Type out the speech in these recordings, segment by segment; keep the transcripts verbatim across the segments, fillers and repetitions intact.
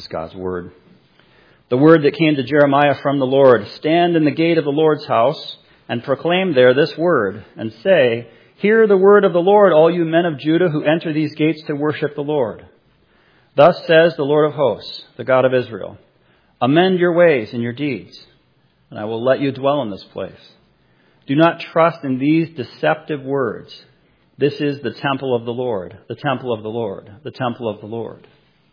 God's word. The word that came to Jeremiah from the Lord: stand in the gate of the Lord's house and proclaim there this word and say, hear the word of the Lord, all you men of Judah who enter these gates to worship the Lord. Thus says the Lord of hosts, the God of Israel, amend your ways and your deeds, and I will let you dwell in this place. Do not trust in these deceptive words. This is the temple of the Lord, the temple of the Lord, the temple of the Lord.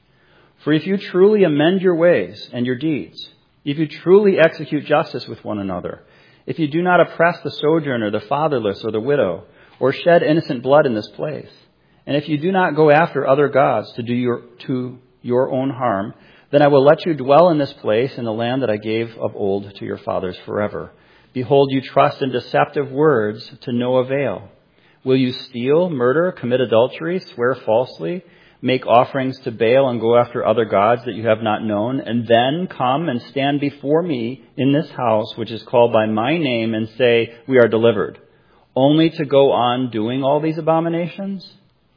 For if you truly amend your ways and your deeds, if you truly execute justice with one another, if you do not oppress the sojourner, the fatherless, or the widow, or shed innocent blood in this place, and if you do not go after other gods to do your, to your own harm, then I will let you dwell in this place in the land that I gave of old to your fathers forever. Behold, you trust in deceptive words to no avail. Will you steal, murder, commit adultery, swear falsely, make offerings to Baal, and go after other gods that you have not known, and then come and stand before me in this house, which is called by my name, and say, we are delivered, only to go on doing all these abominations?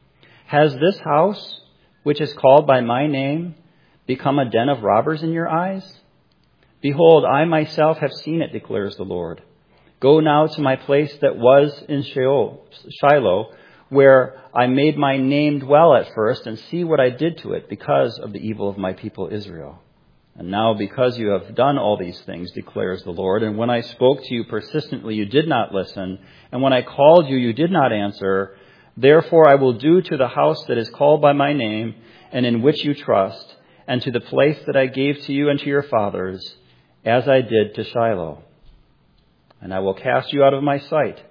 Has this house, which is called by my name, become a den of robbers in your eyes? Behold, I myself have seen it, declares the Lord. Go now to my place that was in Sheol, Shiloh, where I made my name dwell at first, and see what I did to it because of the evil of my people Israel. And now because you have done all these things, declares the Lord, and when I spoke to you persistently, you did not listen, and when I called you, you did not answer, therefore I will do to the house that is called by my name, and in which you trust, and to the place that I gave to you and to your fathers, as I did to Shiloh. And I will cast you out of my sight,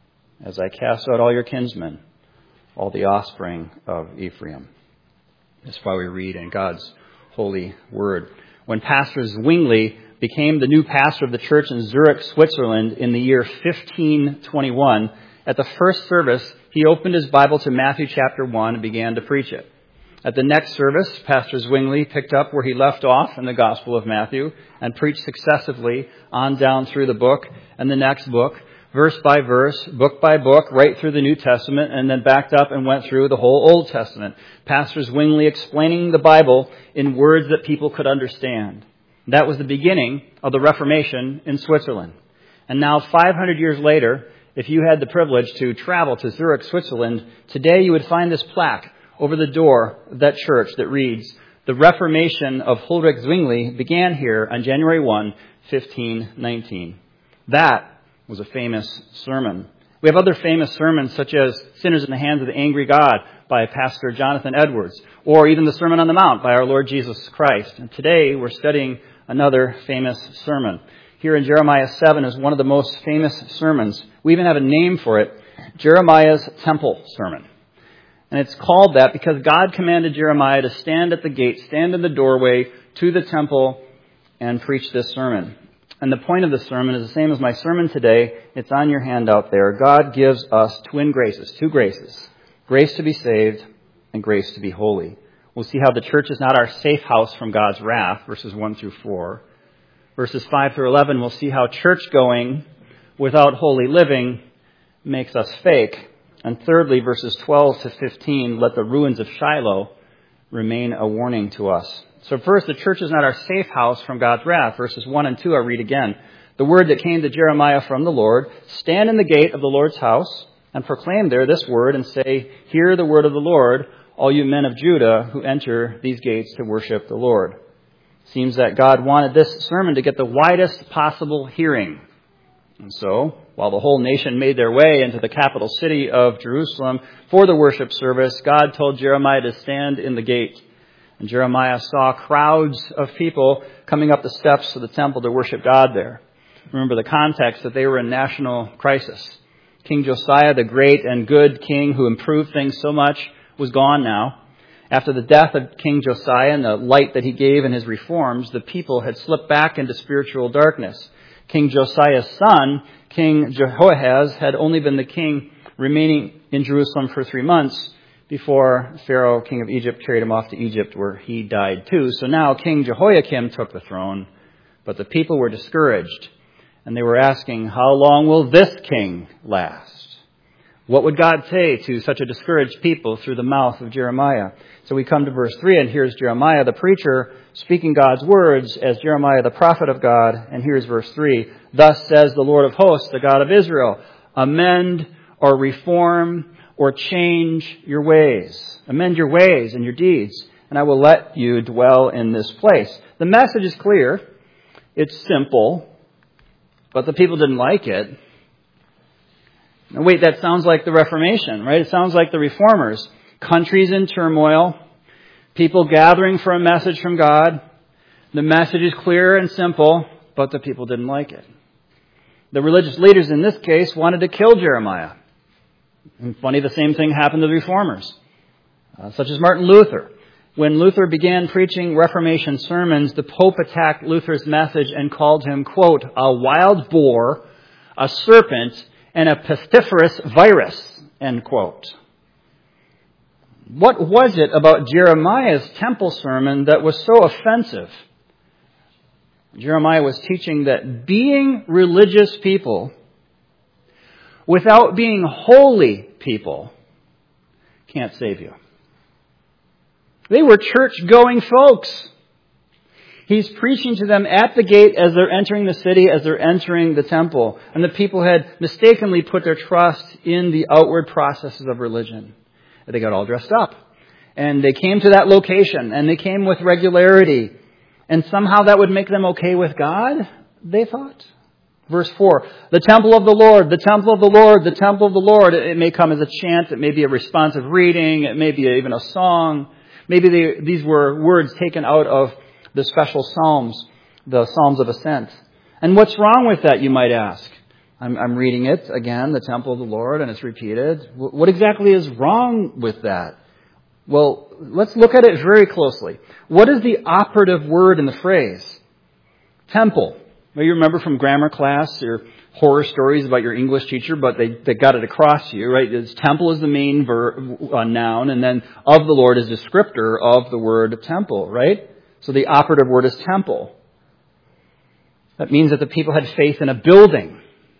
as I cast out all your kinsmen, all the offspring of Ephraim. That's why we read in God's holy word. When Pastor Zwingli became the new pastor of the church in Zurich, Switzerland in the year fifteen twenty-one, at the first service, he opened his Bible to Matthew chapter one and began to preach it. At the next service, Pastor Zwingli picked up where he left off in the Gospel of Matthew and preached successively on down through the book and the next book, verse by verse, book by book, right through the New Testament, and then backed up and went through the whole Old Testament. Pastor Zwingli explaining the Bible in words that people could understand. That was the beginning of the Reformation in Switzerland. And now, five hundred years later, if you had the privilege to travel to Zurich, Switzerland, today you would find this plaque over the door of that church that reads, the Reformation of Ulrich Zwingli began here on January first, fifteen nineteen. That was a famous sermon. We have other famous sermons such as Sinners in the Hands of the Angry God by Pastor Jonathan Edwards, or even the Sermon on the Mount by our Lord Jesus Christ. And today we're studying another famous sermon. Here in Jeremiah seven is one of the most famous sermons. We even have a name for it, Jeremiah's Temple Sermon. And it's called that because God commanded Jeremiah to stand at the gate, stand in the doorway to the temple and preach this sermon. And the point of the sermon is the same as my sermon today. It's on your handout there. God gives us twin graces, two graces. Grace to be saved and grace to be holy. We'll see how the church is not our safe house from God's wrath, verses one through four. Verses five through eleven, we'll see how church going without holy living makes us fake. And thirdly, verses twelve to fifteen, let the ruins of Shiloh remain a warning to us. So first, the church is not our safe house from God's wrath. Verses one and two, I read again. The word that came to Jeremiah from the Lord: stand in the gate of the Lord's house and proclaim there this word and say, hear the word of the Lord, all you men of Judah who enter these gates to worship the Lord. Seems that God wanted this sermon to get the widest possible hearing. And so, while the whole nation made their way into the capital city of Jerusalem for the worship service, God told Jeremiah to stand in the gate. And Jeremiah saw crowds of people coming up the steps of the temple to worship God there. Remember the context that they were in national crisis. King Josiah, the great and good king who improved things so much, was gone now. After the death of King Josiah and the light that he gave in his reforms, the people had slipped back into spiritual darkness. King Josiah's son, King Jehoahaz, had only been the king remaining in Jerusalem for three months before Pharaoh, king of Egypt, carried him off to Egypt where he died too. So now King Jehoiakim took the throne, but the people were discouraged and they were asking, how long will this king last? What would God say to such a discouraged people through the mouth of Jeremiah? So we come to verse three, and here's Jeremiah, the preacher, speaking God's words as Jeremiah, the prophet of God. And here's verse three. Thus says the Lord of hosts, the God of Israel, amend or reform or change your ways. Amend your ways and your deeds, and I will let you dwell in this place. The message is clear. It's simple, but the people didn't like it. Now, wait, that sounds like the Reformation, right? It sounds like the Reformers. Countries in turmoil, people gathering for a message from God. The message is clear and simple, but the people didn't like it. The religious leaders in this case wanted to kill Jeremiah. And funny, the same thing happened to the Reformers, uh, such as Martin Luther. When Luther began preaching Reformation sermons, the Pope attacked Luther's message and called him, quote, a wild boar, a serpent, and a pestiferous virus, end quote. What was it about Jeremiah's temple sermon that was so offensive? Jeremiah was teaching that being religious people without being holy people can't save you. They were church-going folks. He's preaching to them at the gate as they're entering the city, as they're entering the temple. And the people had mistakenly put their trust in the outward processes of religion. They got all dressed up. And they came to that location, and they came with regularity. And somehow that would make them okay with God, they thought. Verse four, the temple of the Lord, the temple of the Lord, the temple of the Lord. It may come as a chant. It may be a responsive reading. It may be even a song. Maybe they, these were words taken out of the special psalms, the Psalms of Ascent. And what's wrong with that, you might ask? I'm, I'm reading it again, the temple of the Lord, and it's repeated. What exactly is wrong with that? Well, let's look at it very closely. What is the operative word in the phrase? Temple. Well, you remember from grammar class your horror stories about your English teacher, but they, they got it across to you, right? It's temple is the main ver, uh, noun, and then of the Lord is descriptor of the word temple, right? So the operative word is temple. That means that the people had faith in a building.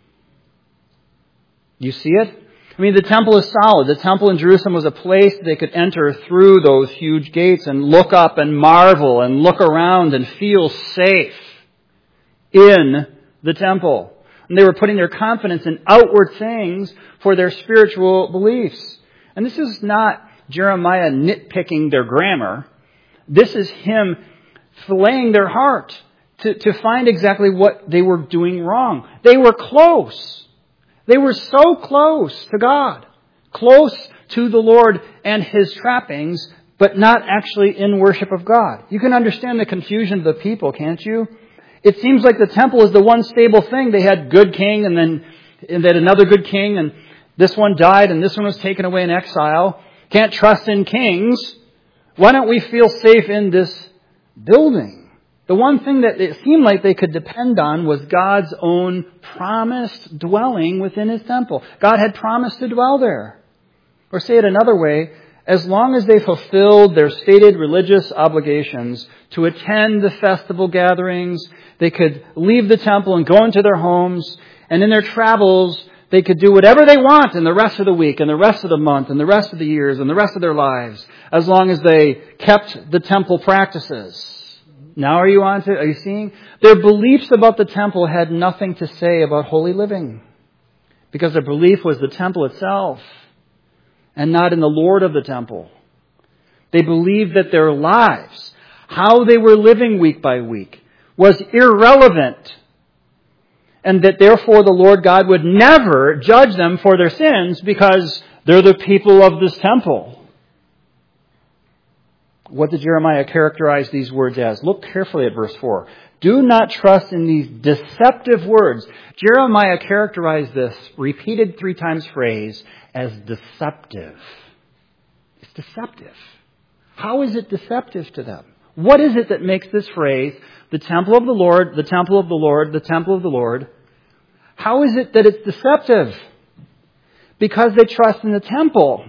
You see it? I mean, the temple is solid. The temple in Jerusalem was a place they could enter through those huge gates and look up and marvel and look around and feel safe in the temple. And they were putting their confidence in outward things for their spiritual beliefs. And this is not Jeremiah nitpicking their grammar. This is him filleting their heart to, to find exactly what they were doing wrong. They were close. They were so close to God, close to the Lord and His trappings, but not actually in worship of God. You can understand the confusion of the people, can't you? It seems like the temple is the one stable thing. They had good king and then and they had another good king, and this one died and this one was taken away in exile. Can't trust in kings. Why don't we feel safe in this building? The one thing that it seemed like they could depend on was God's own promised dwelling within His temple. God had promised to dwell there. Or say it another way, as long as they fulfilled their stated religious obligations to attend the festival gatherings, they could leave the temple and go into their homes, and in their travels, they could do whatever they want in the rest of the week, and the rest of the month, and the rest of the years, and the rest of their lives, as long as they kept the temple practices. Now are you on to, are you seeing? Their beliefs about the temple had nothing to say about holy living, because their belief was the temple itself and not in the Lord of the temple. They believed that their lives, how they were living week by week, was irrelevant, and that therefore the Lord God would never judge them for their sins because they're the people of this temple. What did Jeremiah characterize these words as? Look carefully at verse four. Do not trust in these deceptive words. Jeremiah characterized this repeated three times phrase as deceptive. It's deceptive. How is it deceptive to them? What is it that makes this phrase, the temple of the Lord, the temple of the Lord, the temple of the Lord, how is it that it's deceptive? Because they trust in the temple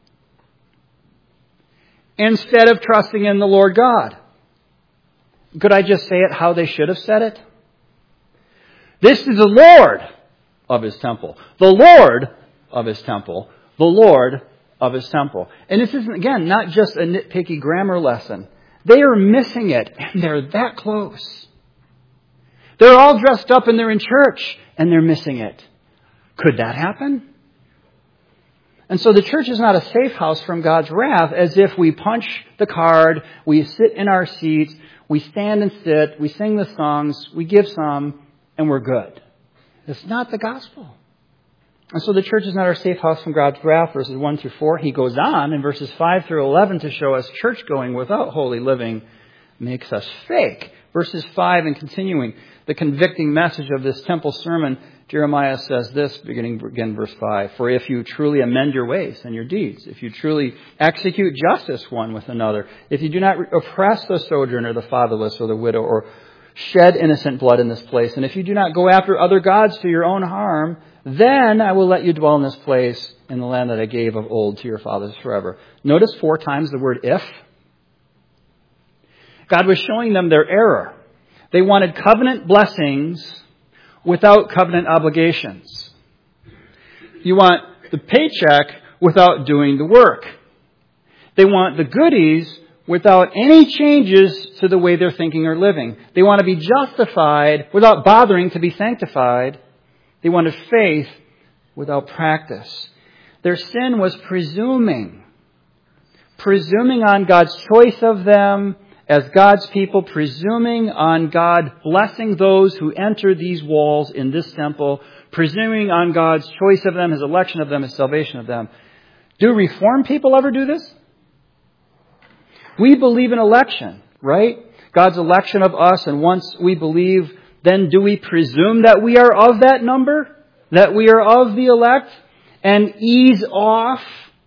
instead of trusting in the Lord God. Could I just say it how they should have said it? This is the Lord of His temple. The Lord of his temple. The Lord of his temple. And this isn't, again, not just a nitpicky grammar lesson. They are missing it, and they're that close. They're all dressed up and they're in church, and they're missing it. Could that happen? And so the church is not a safe house from God's wrath, as if we punch the card, we sit in our seats, we stand and sit, we sing the songs, we give some, and we're good. It's not the gospel. And so the church is not our safe house from God's wrath, verses one through four. He goes on in verses five through eleven to show us church going without holy living makes us fake. Verses five and continuing, the convicting message of this temple sermon, Jeremiah says this, beginning again verse five, "For if you truly amend your ways and your deeds, if you truly execute justice one with another, if you do not oppress the sojourner, the fatherless, or the widow, or shed innocent blood in this place, and if you do not go after other gods to your own harm, then I will let you dwell in this place, in the land that I gave of old to your fathers forever." Notice four times the word if. God was showing them their error. They wanted covenant blessings without covenant obligations. You want the paycheck without doing the work. They want the goodies without any changes to the way they're thinking or living. They want to be justified without bothering to be sanctified. They wanted faith without practice. Their sin was presuming. Presuming on God's choice of them as God's people, presuming on God blessing those who enter these walls in this temple, presuming on God's choice of them, His election of them, His salvation of them. Do Reformed people ever do this? We believe in election, right? God's election of us, and once we believe, then do we presume that we are of that number? That we are of the elect? And ease off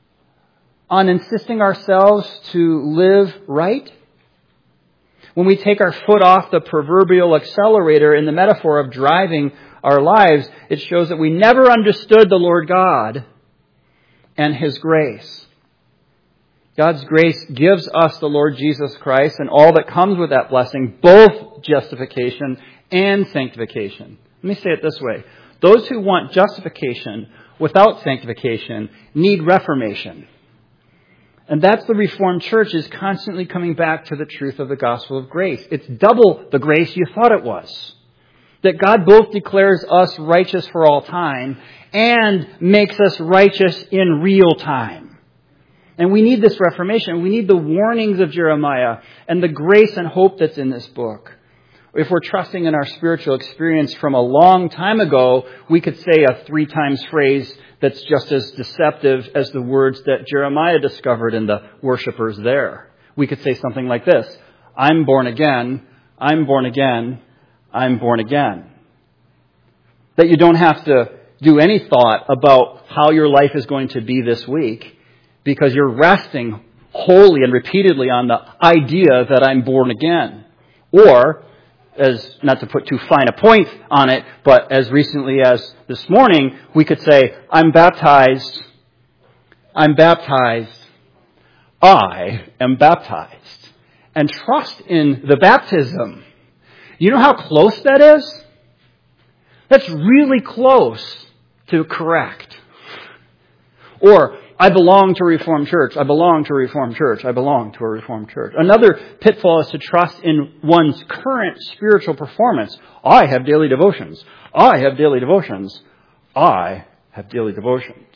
on insisting ourselves to live right? When we take our foot off the proverbial accelerator in the metaphor of driving our lives, it shows that we never understood the Lord God and His grace. God's grace gives us the Lord Jesus Christ and all that comes with that blessing, both justification and sanctification. Let me say it this way. Those who want justification without sanctification need reformation. And that's the Reformed Church, is constantly coming back to the truth of the gospel of grace. It's double the grace you thought it was. That God both declares us righteous for all time and makes us righteous in real time. And we need this reformation. We need the warnings of Jeremiah and the grace and hope that's in this book. If we're trusting in our spiritual experience from a long time ago, we could say a three times phrase that's just as deceptive as the words that Jeremiah discovered in the worshipers there. We could say something like this: I'm born again, I'm born again, I'm born again. That you don't have to do any thought about how your life is going to be this week, because you're resting wholly and repeatedly on the idea that I'm born again. Or, as not to put too fine a point on it, but as recently as this morning, we could say, I'm baptized, I'm baptized, I am baptized. And trust in the baptism. You know how close that is? That's really close to correct. Or, I belong to a Reformed church. I belong to a Reformed church. I belong to a Reformed church. Another pitfall is to trust in one's current spiritual performance. I have daily devotions. I have daily devotions. I have daily devotions.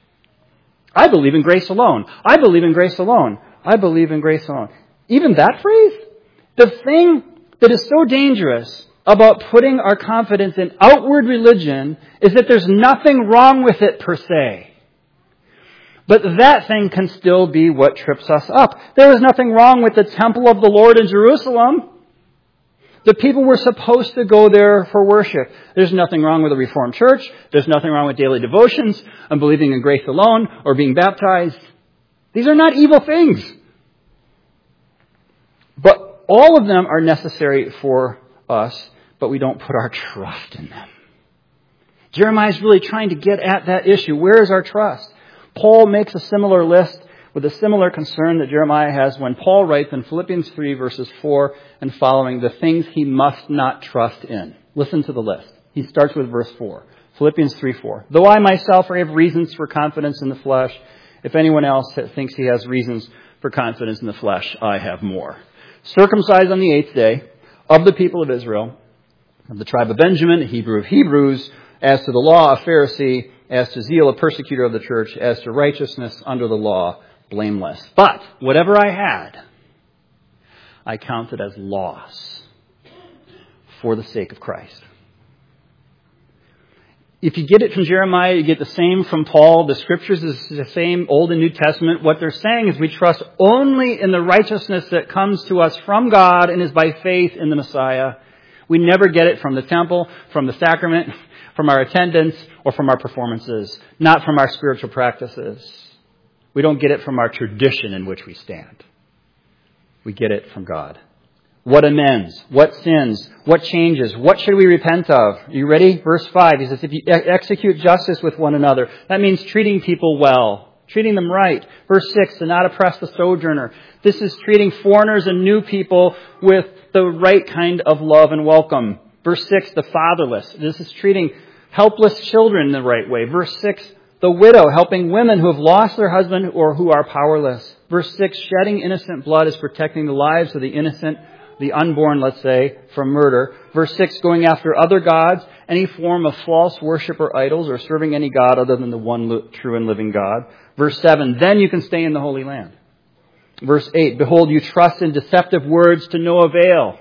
I believe in grace alone. I believe in grace alone. I believe in grace alone. Even that phrase? The thing that is so dangerous about putting our confidence in outward religion is that there's nothing wrong with it per se. But that thing can still be what trips us up. There was nothing wrong with the temple of the Lord in Jerusalem. The people were supposed to go there for worship. There's nothing wrong with a Reformed church. There's nothing wrong with daily devotions and believing in grace alone or being baptized. These are not evil things. But all of them are necessary for us, but we don't put our trust in them. Jeremiah is really trying to get at that issue. Where is our trust? Paul makes a similar list with a similar concern that Jeremiah has when Paul writes in Philippians three, verses four and following, the things he must not trust in. Listen to the list. He starts with verse four. Philippians three four. Though I myself have reasons for confidence in the flesh, if anyone else thinks he has reasons for confidence in the flesh, I have more. Circumcised on the eighth day, of the people of Israel, of the tribe of Benjamin, a Hebrew of Hebrews, as to the law, a Pharisee, as to zeal, a persecutor of the church, as to righteousness under the law, blameless. But whatever I had, I counted as loss for the sake of Christ. If you get it from Jeremiah, you get the same from Paul. The scriptures is the same, Old and New Testament. What they're saying is we trust only in the righteousness that comes to us from God and is by faith in the Messiah. We never get it from the temple, from the sacrament, from our attendance, or from our performances, not from our spiritual practices. We don't get it from our tradition in which we stand. We get it from God. What amends? What sins? What changes? What should we repent of? Are you ready? Verse five, he says, if you execute justice with one another, that means treating people well, treating them right. Verse six, to not oppress the sojourner. This is treating foreigners and new people with the right kind of love and welcome. Verse six, the fatherless. This is treating helpless children in the right way. Verse six, the widow, helping women who have lost their husband or who are powerless. Verse six, shedding innocent blood is protecting the lives of the innocent, the unborn, let's say, from murder. Verse six, going after other gods, any form of false worship or idols, or serving any god other than the one true and living God. Verse seven, then you can stay in the Holy Land. Verse eight, behold, you trust in deceptive words to no avail.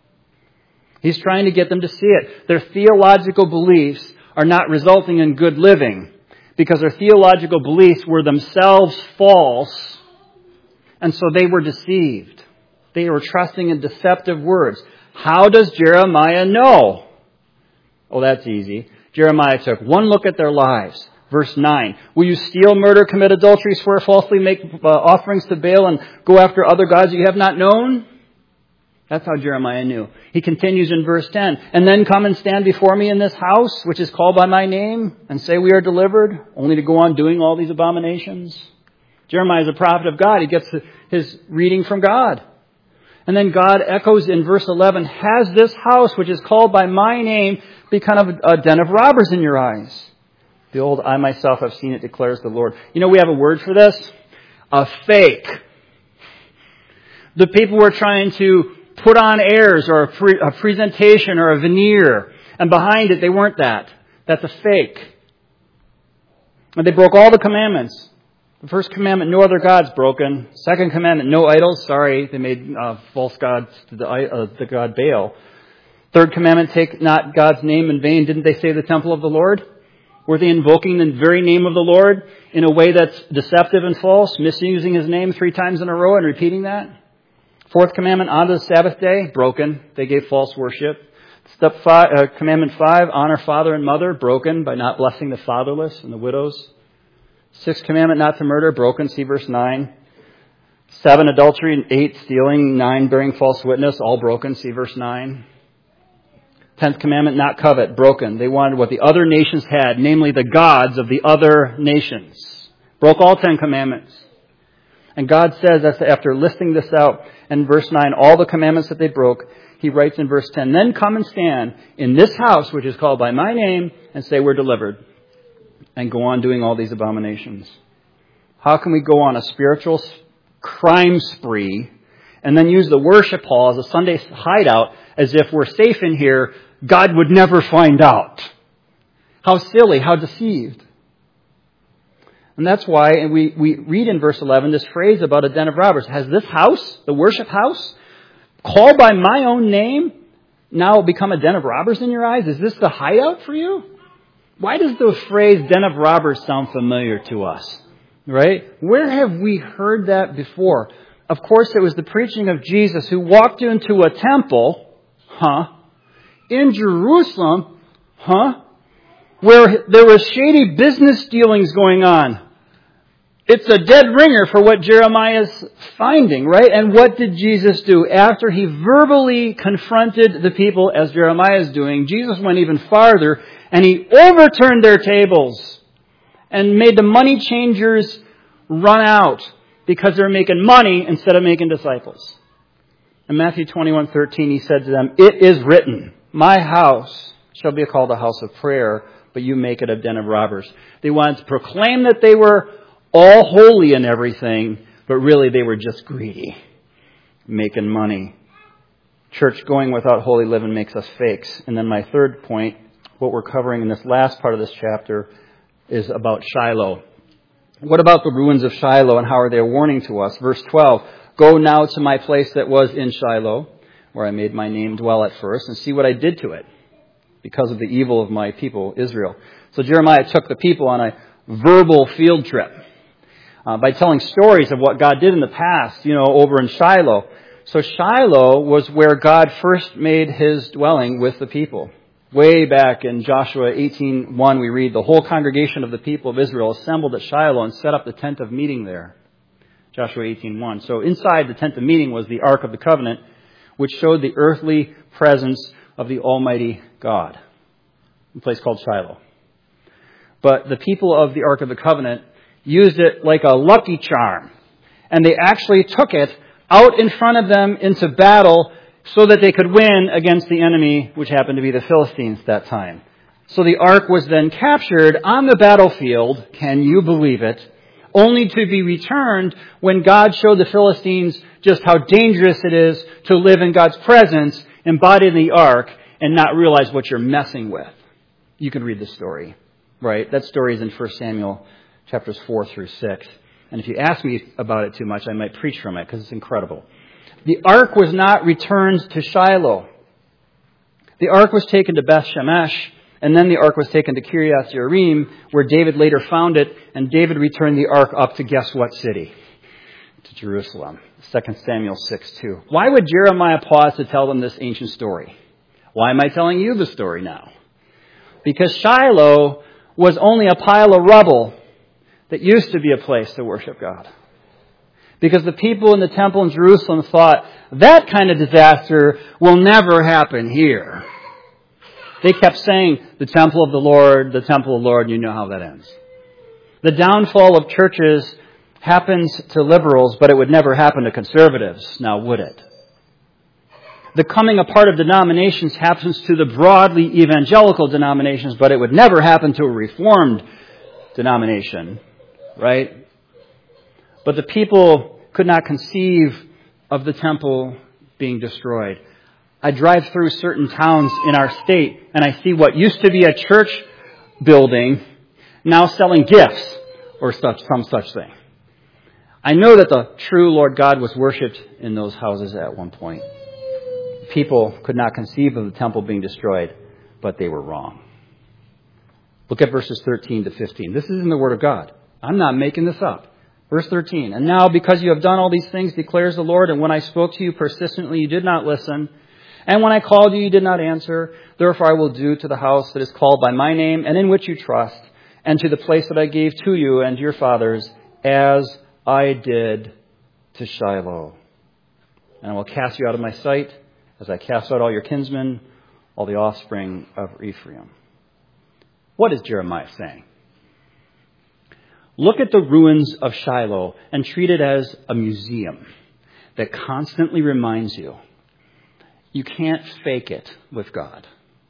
He's trying to get them to see it. Their theological beliefs are not resulting in good living because their theological beliefs were themselves false, and so they were deceived. They were trusting in deceptive words. How does Jeremiah know? Oh, that's easy. Jeremiah took one look at their lives. Verse nine, will you steal, murder, commit adultery, swear falsely, make uh, offerings to Baal, and go after other gods you have not known? That's how Jeremiah knew. He continues in verse ten, and then come and stand before me in this house, which is called by my name, and say we are delivered, only to go on doing all these abominations. Jeremiah is a prophet of God. He gets his reading from God. And then God echoes in verse eleven, has this house, which is called by my name, become a den of robbers in your eyes? Behold, I myself have seen it, declares the Lord. You know, we have a word for this. A fake. The people were trying to put on airs or a, pre- a presentation or a veneer. And behind it, they weren't that. That's a fake. And they broke all the commandments. The first commandment, no other gods, broken. Second commandment, no idols. Sorry, they made uh, false gods to the, uh, the god Baal. Third commandment, take not God's name in vain. Didn't they say the temple of the Lord? Were they invoking the very name of the Lord in a way that's deceptive and false, misusing his name three times in a row and repeating that? Fourth commandment, honor the Sabbath day, broken. They gave false worship. Step five, uh, commandment five, honor father and mother, broken by not blessing the fatherless and the widows. Sixth commandment, not to murder, broken. See verse nine. Seven, adultery. Eight, stealing. Nine, bearing false witness, all broken. See verse nine. Tenth commandment, not covet, broken. They wanted what the other nations had, namely the gods of the other nations. Broke all ten commandments. And God says, after listing this out in verse nine, all the commandments that they broke, he writes in verse ten, then come and stand in this house, which is called by my name, and say we're delivered. And go on doing all these abominations. How can we go on a spiritual crime spree and then use the worship hall as a Sunday hideout as if we're safe in here, God would never find out? How silly, how deceived. And that's why and we, we read in verse eleven this phrase about a den of robbers. Has this house, the worship house, called by my own name, now become a den of robbers in your eyes? Is this the hideout for you? Why does the phrase den of robbers sound familiar to us? Right? Where have we heard that before? Of course, it was the preaching of Jesus who walked into a temple, huh, in Jerusalem, huh, where there was shady business dealings going on. It's a dead ringer for what Jeremiah's finding, right? And what did Jesus do? After he verbally confronted the people, as Jeremiah is doing, Jesus went even farther, and he overturned their tables and made the money changers run out because they're making money instead of making disciples. In Matthew twenty-one thirteen, he said to them, it is written, my house shall be called a house of prayer, but you make it a den of robbers. They wanted to proclaim that they were all holy in everything, but really they were just greedy, making money. Church going without holy living makes us fakes. And then my third point, what we're covering in this last part of this chapter, is about Shiloh. What about the ruins of Shiloh, and how are they a warning to us? Verse twelve, go now to my place that was in Shiloh, where I made my name dwell at first, and see what I did to it, because of the evil of my people, Israel. So Jeremiah took the people on a verbal field trip uh, by telling stories of what God did in the past, you know, over in Shiloh. So Shiloh was where God first made his dwelling with the people. Way back in Joshua eighteen one, we read, the whole congregation of the people of Israel assembled at Shiloh and set up the tent of meeting there. Joshua eighteen one. So inside the tent of meeting was the Ark of the Covenant, which showed the earthly presence of the Almighty God, a place called Shiloh. But the people of the Ark of the Covenant used it like a lucky charm, and they actually took it out in front of them into battle so that they could win against the enemy, which happened to be the Philistines that time. So the ark was then captured on the battlefield, can you believe it, only to be returned when God showed the Philistines just how dangerous it is to live in God's presence, embodied in the ark, and not realize what you're messing with. You can read the story, right? That story is in First Samuel chapters four through six. And if you ask me about it too much, I might preach from it because it's incredible. The ark was not returned to Shiloh. The ark was taken to Beth Shemesh, and then the ark was taken to Kiriath Jearim, where David later found it, and David returned the ark up to guess what city? To Jerusalem. Second Samuel six two. Why would Jeremiah pause to tell them this ancient story? Why am I telling you the story now? Because Shiloh was only a pile of rubble that used to be a place to worship God. Because the people in the temple in Jerusalem thought, that kind of disaster will never happen here. They kept saying, the temple of the Lord, the temple of the Lord, and you know how that ends. The downfall of churches happens to liberals, but it would never happen to conservatives, now would it? The coming apart of denominations happens to the broadly evangelical denominations, but it would never happen to a reformed denomination, right? But the people could not conceive of the temple being destroyed. I drive through certain towns in our state, and I see what used to be a church building now selling gifts or such, some such thing. I know that the true Lord God was worshipped in those houses at one point. People could not conceive of the temple being destroyed, but they were wrong. Look at verses thirteen to fifteen. This is in the Word of God. I'm not making this up. Verse thirteen, and now because you have done all these things, declares the Lord, and when I spoke to you persistently, you did not listen. And when I called you, you did not answer. Therefore I will do to the house that is called by my name and in which you trust, and to the place that I gave to you and your fathers, as I did to Shiloh. And I will cast you out of my sight, as I cast out all your kinsmen, all the offspring of Ephraim. What is Jeremiah saying? Look at the ruins of Shiloh and treat it as a museum that constantly reminds you, you can't fake it with God.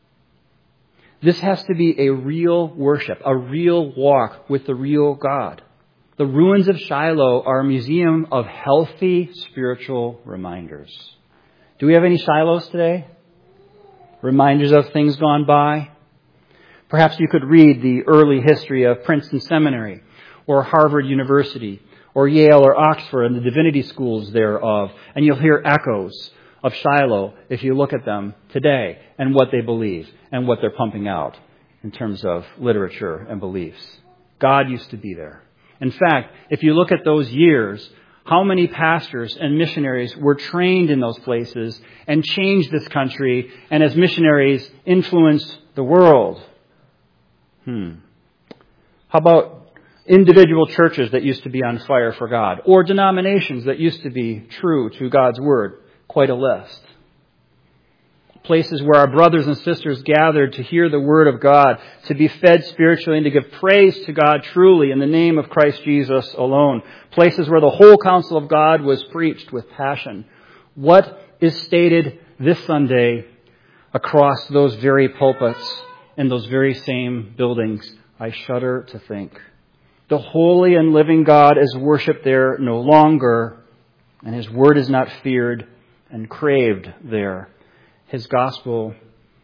This has to be a real worship, a real walk with the real God. The ruins of Shiloh are a museum of healthy spiritual reminders. Do we have any Shilohs today? Reminders of things gone by? Perhaps you could read the early history of Princeton Seminary or Harvard University or Yale or Oxford and the divinity schools thereof, and you'll hear echoes of Shiloh if you look at them today and what they believe and what they're pumping out in terms of literature and beliefs. God used to be there. In fact, if you look at those years, how many pastors and missionaries were trained in those places and changed this country and as missionaries influenced the world? Hmm. How about individual churches that used to be on fire for God, or denominations that used to be true to God's word? Quite a list. Places where our brothers and sisters gathered to hear the word of God, to be fed spiritually, and to give praise to God truly in the name of Christ Jesus alone. Places where the whole counsel of God was preached with passion. What is stated this Sunday across those very pulpits in those very same buildings. I shudder to think. The holy and living God is worshipped there no longer, and his word is not feared and craved there. His gospel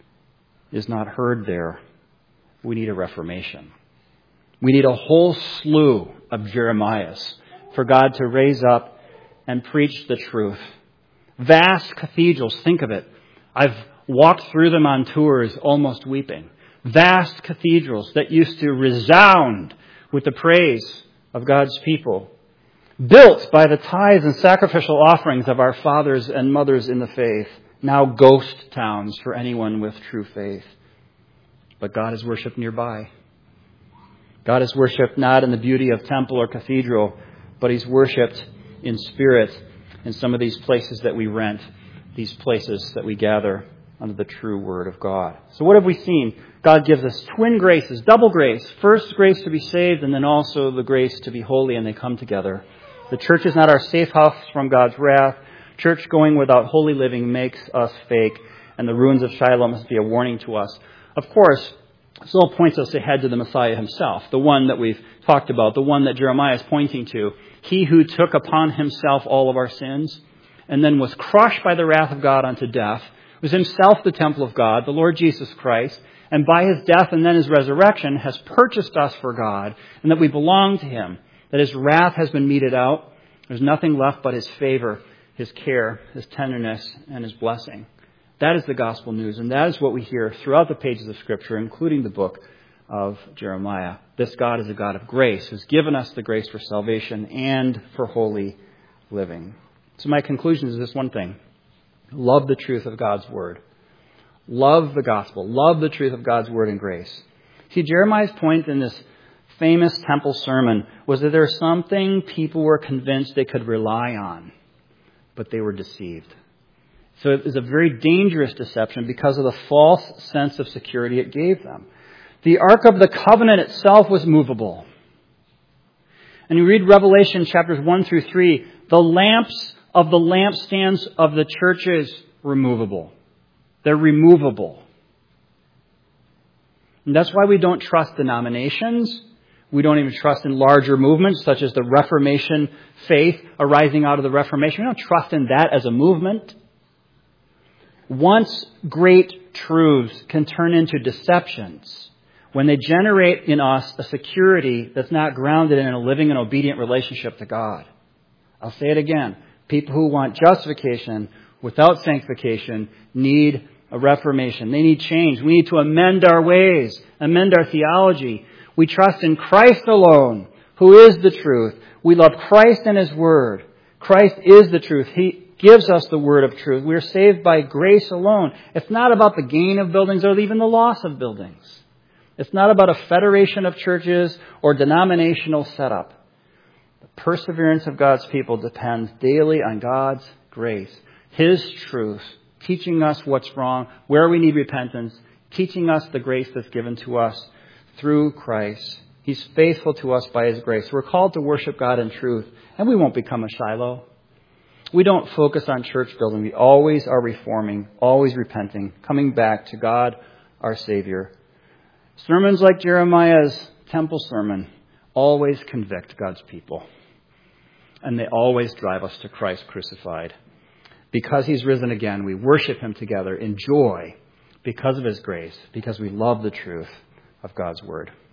is not heard there. We need a reformation. We need a whole slew of Jeremiahs for God to raise up and preach the truth. Vast cathedrals, think of it. I've walked through them on tours almost weeping. Vast cathedrals that used to resound with the praise of God's people, built by the tithes and sacrificial offerings of our fathers and mothers in the faith, now ghost towns for anyone with true faith. But God is worshipped nearby. God is worshipped not in the beauty of temple or cathedral, but he's worshipped in spirit in some of these places that we rent, these places that we gather under the true word of God. So what have we seen? God gives us twin graces, double grace. First, grace to be saved, and then also the grace to be holy, and they come together. The church is not our safe house from God's wrath. Church going without holy living makes us fake, and the ruins of Shiloh must be a warning to us. Of course, this all points us ahead to the Messiah himself, the one that we've talked about, the one that Jeremiah is pointing to. He who took upon himself all of our sins and then was crushed by the wrath of God unto death, was himself the temple of God, the Lord Jesus Christ, and by his death and then his resurrection has purchased us for God, and that we belong to him, that his wrath has been meted out. There's nothing left but his favor, his care, his tenderness, and his blessing. That is the gospel news, and that is what we hear throughout the pages of Scripture, including the book of Jeremiah. This God is a God of grace, who's given us the grace for salvation and for holy living. So my conclusion is this one thing. Love the truth of God's word. Love the gospel. Love the truth of God's word and grace. See, Jeremiah's point in this famous temple sermon was that there's something people were convinced they could rely on, but they were deceived. So it was a very dangerous deception because of the false sense of security it gave them. The Ark of the Covenant itself was movable. And you read Revelation chapters one through three, the lamps of the lampstands of the churches were movable. They're removable. And that's why we don't trust denominations. We don't even trust in larger movements such as the Reformation faith arising out of the Reformation. We don't trust in that as a movement. Once great truths can turn into deceptions, when they generate in us a security that's not grounded in a living and obedient relationship to God. I'll say it again. People who want justification without sanctification need a reformation. They need change. We need to amend our ways, amend our theology. We trust in Christ alone, who is the truth. We love Christ and his word. Christ is the truth. He gives us the word of truth. We are saved by grace alone. It's not about the gain of buildings or even the loss of buildings. It's not about a federation of churches or denominational setup. The perseverance of God's people depends daily on God's grace, his truth, teaching us what's wrong, where we need repentance, teaching us the grace that's given to us through Christ. He's faithful to us by his grace. We're called to worship God in truth, and we won't become a Shiloh. We don't focus on church building. We always are reforming, always repenting, coming back to God, our Savior. Sermons like Jeremiah's temple sermon always convict God's people. And they always drive us to Christ crucified. Because he's risen again, we worship him together in joy because of his grace, because we love the truth of God's word.